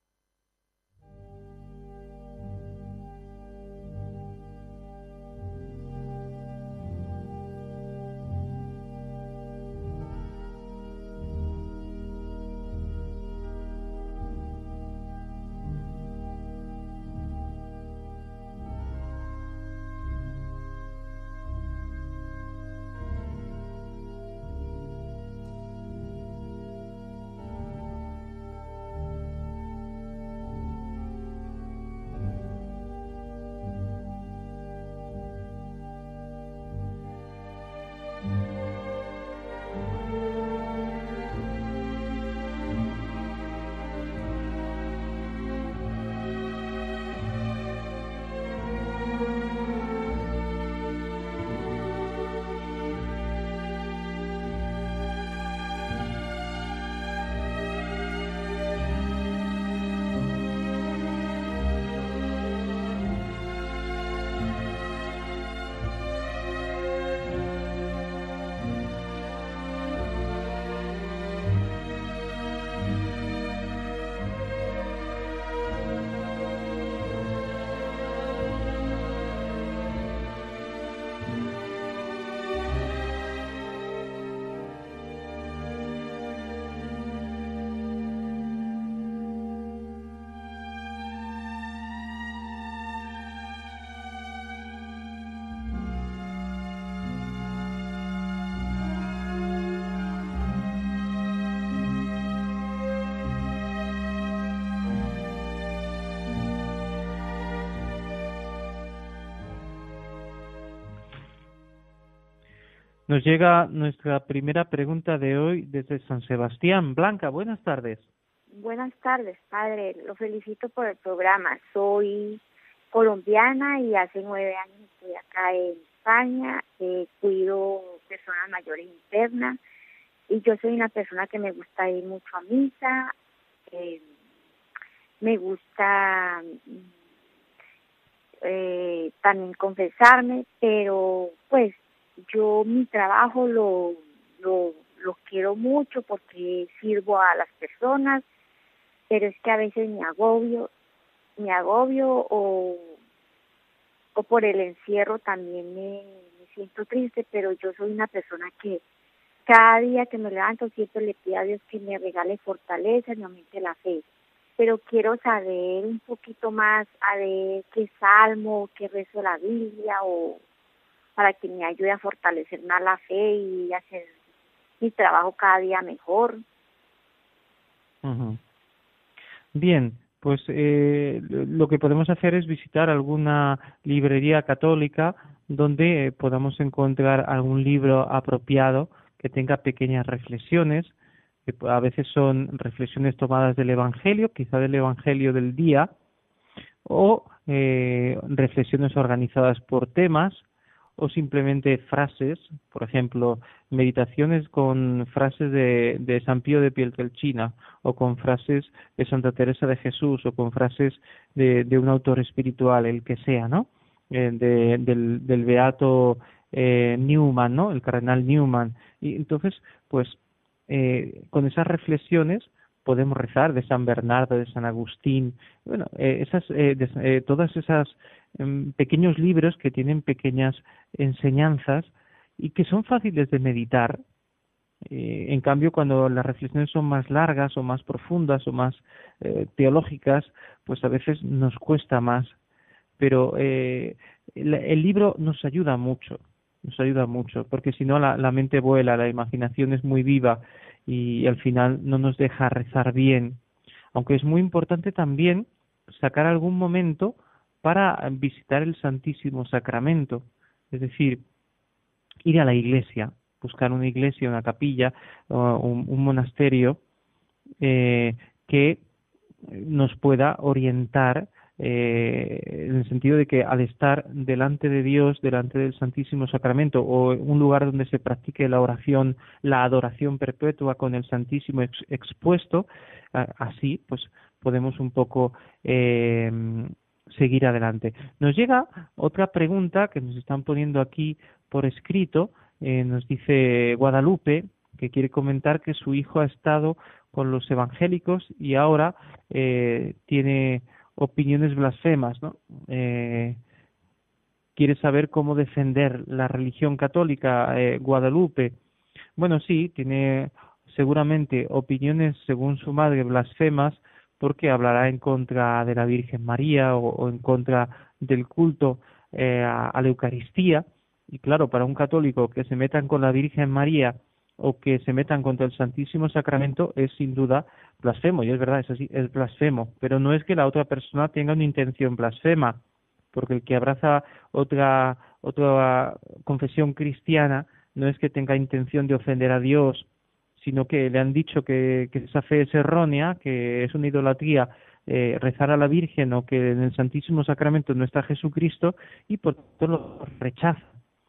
Nos llega nuestra primera pregunta de hoy desde San Sebastián. Blanca, buenas tardes. Buenas tardes, padre. Lo felicito por el programa. Soy colombiana y hace nueve años estoy acá en España. Eh, cuido personas mayores internas y yo soy una persona que me gusta ir mucho a misa. Eh, me gusta eh, también confesarme, pero pues yo mi trabajo lo, lo, lo quiero mucho porque sirvo a las personas, pero es que a veces me agobio, me agobio o, o por el encierro también me, me siento triste, pero yo soy una persona que cada día que me levanto siempre le pido a Dios que me regale fortaleza, me aumente la fe. pero quiero saber un poquito más, a ver qué salmo, qué rezo la Biblia, o para que me ayude a fortalecer más la fe y hacer mi trabajo cada día mejor. Uh-huh. Bien, pues eh, lo que podemos hacer es visitar alguna librería católica donde eh, podamos encontrar algún libro apropiado que tenga pequeñas reflexiones, que a veces son reflexiones tomadas del Evangelio, quizá del Evangelio del día, o eh, reflexiones organizadas por temas, o simplemente frases, por ejemplo, meditaciones con frases de, de San Pío de Pietrelcina, o con frases de Santa Teresa de Jesús, o con frases de, de un autor espiritual, el que sea, ¿no? Eh, de, del, del beato eh, Newman, ¿no? El cardenal Newman. Y entonces, pues, eh, con esas reflexiones podemos rezar de San Bernardo, de San Agustín, bueno, eh, esas, eh, de, eh, todas esas eh, pequeños libros que tienen pequeñas enseñanzas y que son fáciles de meditar. Eh, en cambio, cuando las reflexiones son más largas o más profundas o más eh, teológicas, pues a veces nos cuesta más. Pero eh, el, el libro nos ayuda mucho, nos ayuda mucho, porque si no la, la mente vuela, la imaginación es muy viva y al final no nos deja rezar bien. Aunque es muy importante también sacar algún momento para visitar el Santísimo Sacramento, es decir, ir a la iglesia, buscar una iglesia, una capilla, o un, un monasterio eh, que nos pueda orientar eh, en el sentido de que al estar delante de Dios, delante del Santísimo Sacramento, o un lugar donde se practique la oración, la adoración perpetua con el Santísimo ex, expuesto, a, así pues podemos un poco eh, seguir adelante. Nos llega otra pregunta que nos están poniendo aquí por escrito. Eh, nos dice Guadalupe que quiere comentar que su hijo ha estado con los evangélicos y ahora eh, tiene opiniones blasfemas, ¿no? Eh, quiere saber cómo defender la religión católica, eh, Guadalupe. Bueno, sí, tiene seguramente opiniones, según su madre, blasfemas, porque hablará en contra de la Virgen María o, o en contra del culto eh, a, a la Eucaristía. Y claro, para un católico que se metan con la Virgen María o que se metan contra el Santísimo Sacramento es sin duda blasfemo, y es verdad, es así, es blasfemo, pero no es que la otra persona tenga una intención blasfema, porque el que abraza otra otra confesión cristiana no es que tenga intención de ofender a Dios, sino que le han dicho que, que esa fe es errónea, que es una idolatría eh, rezar a la Virgen, o que en el Santísimo Sacramento no está Jesucristo, y por tanto lo rechaza.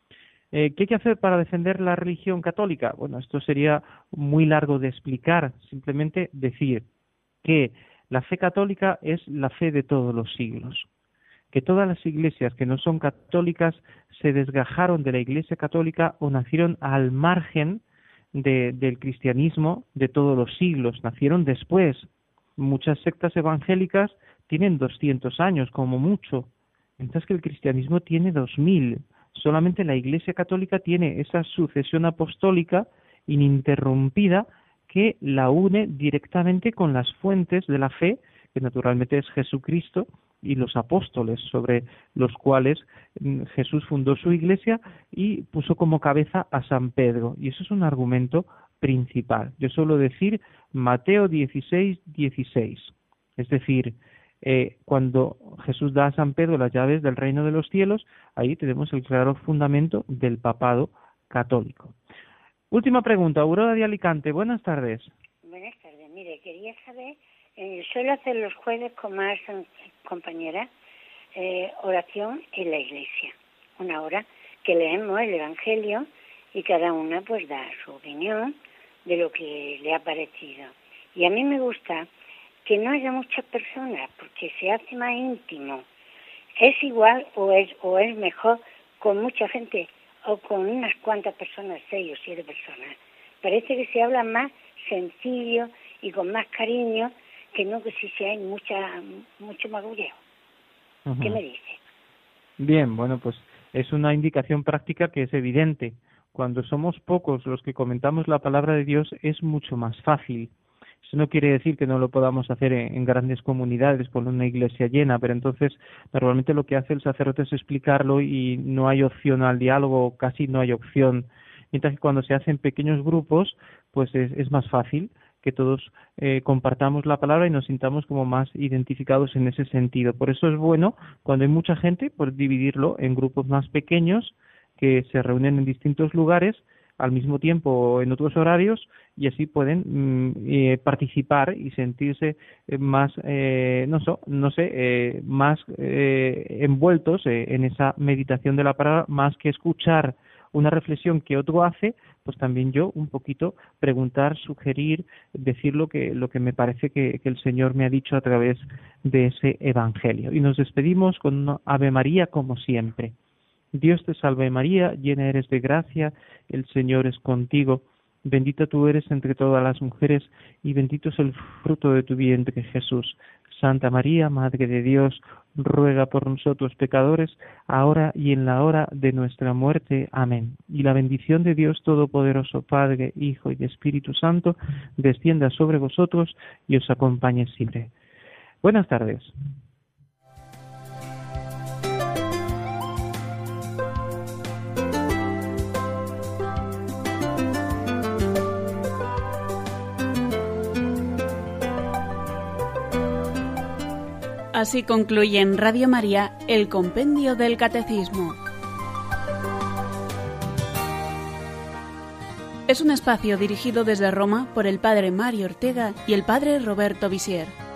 Eh, ¿Qué hay que hacer para defender la religión católica? Bueno, esto sería muy largo de explicar, simplemente decir que la fe católica es la fe de todos los siglos, que todas las iglesias que no son católicas se desgajaron de la Iglesia católica o nacieron al margen de, del cristianismo de todos los siglos, nacieron después. Muchas sectas evangélicas tienen doscientos años como mucho, mientras que el cristianismo tiene dos mil. Solamente la Iglesia católica tiene esa sucesión apostólica ininterrumpida que la une directamente con las fuentes de la fe, que naturalmente es Jesucristo y los apóstoles, sobre los cuales Jesús fundó su Iglesia y puso como cabeza a San Pedro. Y eso es un argumento principal. Yo suelo decir Mateo dieciséis, dieciséis. Es decir, Eh, cuando Jesús da a San Pedro las llaves del reino de los cielos, ahí tenemos el claro fundamento del papado católico. Última pregunta, Aurora de Alicante, buenas tardes. Buenas tardes, mire, quería saber, eh, suelo hacer los jueves con más compañeras, eh, oración en la iglesia, una hora que leemos el Evangelio y cada una pues da su opinión de lo que le ha parecido. Y a mí me gusta que no haya muchas personas, porque se hace más íntimo. ¿Es igual o es o es mejor con mucha gente o con unas cuantas personas, seis o siete personas? Parece que se habla más sencillo y con más cariño que no que si hay mucha, mucho magulleo. Uh-huh. ¿Qué me dice? Bien, bueno, pues es una indicación práctica que es evidente. Cuando somos pocos los que comentamos la palabra de Dios es mucho más fácil. Eso no quiere decir que no lo podamos hacer en, en grandes comunidades, con una iglesia llena, pero entonces normalmente lo que hace el sacerdote es explicarlo y no hay opción al diálogo, casi no hay opción. Mientras que cuando se hacen pequeños grupos, pues es, es más fácil que todos eh, compartamos la palabra y nos sintamos como más identificados en ese sentido. Por eso es bueno, cuando hay mucha gente, pues dividirlo en grupos más pequeños que se reúnen en distintos lugares al mismo tiempo en otros horarios y así pueden mm, eh, participar y sentirse eh, más, eh, no, so, no sé, eh, más eh, envueltos eh, en esa meditación de la palabra, más que escuchar una reflexión que otro hace, pues también yo un poquito preguntar, sugerir, decir lo que, lo que me parece que, que el Señor me ha dicho a través de ese Evangelio. Y nos despedimos con una Ave María como siempre. Dios te salve María, llena eres de gracia, el Señor es contigo, bendita tú eres entre todas las mujeres y bendito es el fruto de tu vientre Jesús. Santa María, Madre de Dios, ruega por nosotros pecadores, ahora y en la hora de nuestra muerte. Amén. Y la bendición de Dios Todopoderoso, Padre, Hijo y Espíritu Santo, descienda sobre vosotros y os acompañe siempre. Buenas tardes. Así concluye en Radio María el Compendio del Catecismo. Es un espacio dirigido desde Roma por el Padre Mario Ortega y el Padre Roberto Visier.